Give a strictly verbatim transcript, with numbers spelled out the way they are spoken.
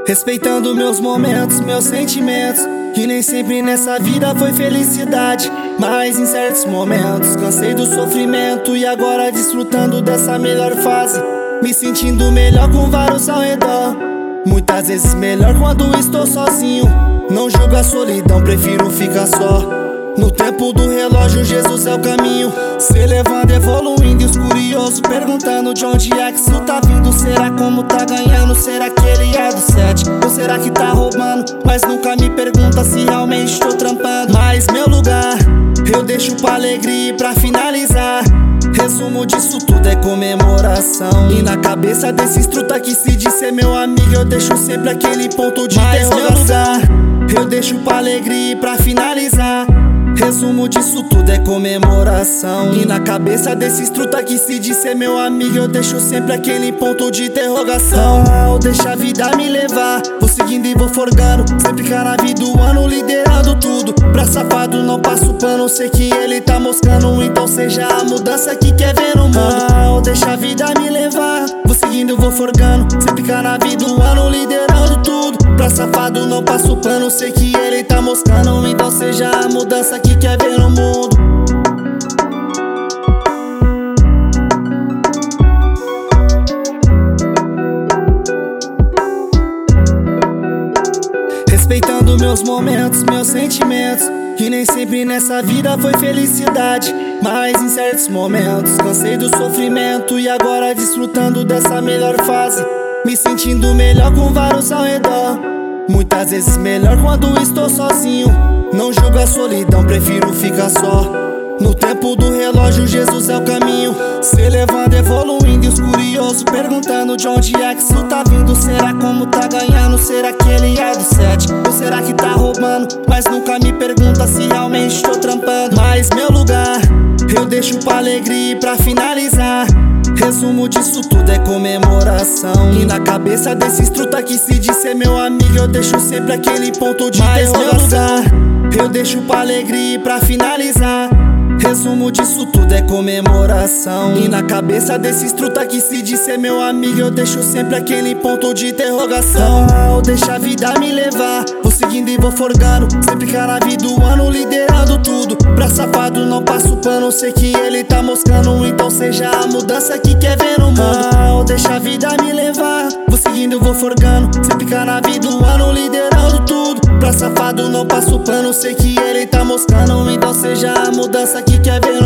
Respeitando meus momentos, meus sentimentos, que nem sempre nessa vida foi felicidade. Mas em certos momentos cansei do sofrimento e agora desfrutando dessa melhor fase, me sentindo melhor com vários ao redor. Muitas vezes melhor quando estou sozinho. Não julgo a solidão, prefiro ficar só. No tempo do relógio, Jesus é o caminho. Se levando, evoluindo, e os curiosos perguntando de onde é que isso tá vindo. Será como tá ganhando? Será que ele é do sete? Ou será que tá roubando? Mas nunca me pergunta se realmente estou trampando. Mas meu lugar eu deixo pra alegria e pra finalizar. Resumo disso tudo é comemoração. E na cabeça desse instruta que se diz ser meu amigo, eu deixo sempre aquele ponto de interrogação. Mas meu lugar eu deixo pra alegria e pra finalizar. Resumo disso tudo é comemoração. E na cabeça desse instruta que se diz ser meu amigo, eu deixo sempre aquele ponto de interrogação. Ah, deixa a vida me levar, vou seguindo e vou forgando. Sempre canave do ano, liderando tudo. Pra safado não passo pano, sei que ele tá moscando. Então seja a mudança que quer ver no mundo. Ah, deixa a vida me levar, vou seguindo e vou forgando. Sempre canave do ano, liderando tudo. Pra safado não passo pano, sei que ele tá moscando. Então seja a mudança que quer ver no mundo. Respeitando meus momentos, meus sentimentos, que nem sempre nessa vida foi felicidade. Mas em certos momentos cansei do sofrimento e agora desfrutando dessa melhor fase, me sentindo melhor com vários ao redor. Muitas vezes melhor quando estou sozinho. Não julgo a solidão, prefiro ficar só. No tempo do relógio, Jesus é o caminho. Se levando, evoluindo, e os curiosos perguntando de onde é que isso tá vindo. Será como tá ganhando? Será que ele é do sete? Ou será que tá roubando? Mas nunca me pergunta se realmente estou trampando. Mas meu lugar eu deixo pra alegria e pra finalizar. Resumo disso tudo é comemoração. E na cabeça desse instruta que se diz ser meu amigo, eu deixo sempre aquele ponto de interrogação. Mas meu lugar eu deixo pra alegria e pra finalizar. Resumo disso tudo é comemoração. E na cabeça desse instruta que se diz ser meu amigo, eu deixo sempre aquele ponto de interrogação. Ah, deixa a vida me levar, vou seguindo e vou forgando. Sempre canave do ano, liderando tudo. Pra safado não passo pano, sei que ele tá moscando. Então seja a mudança que quer ver no mundo. Ah, deixa a vida me levar, vou seguindo e vou forgando. Sempre canave do ano, liderando tudo. Pra safado não passo pano, sei que ele tá moscando. Então seja a mudança que quer ver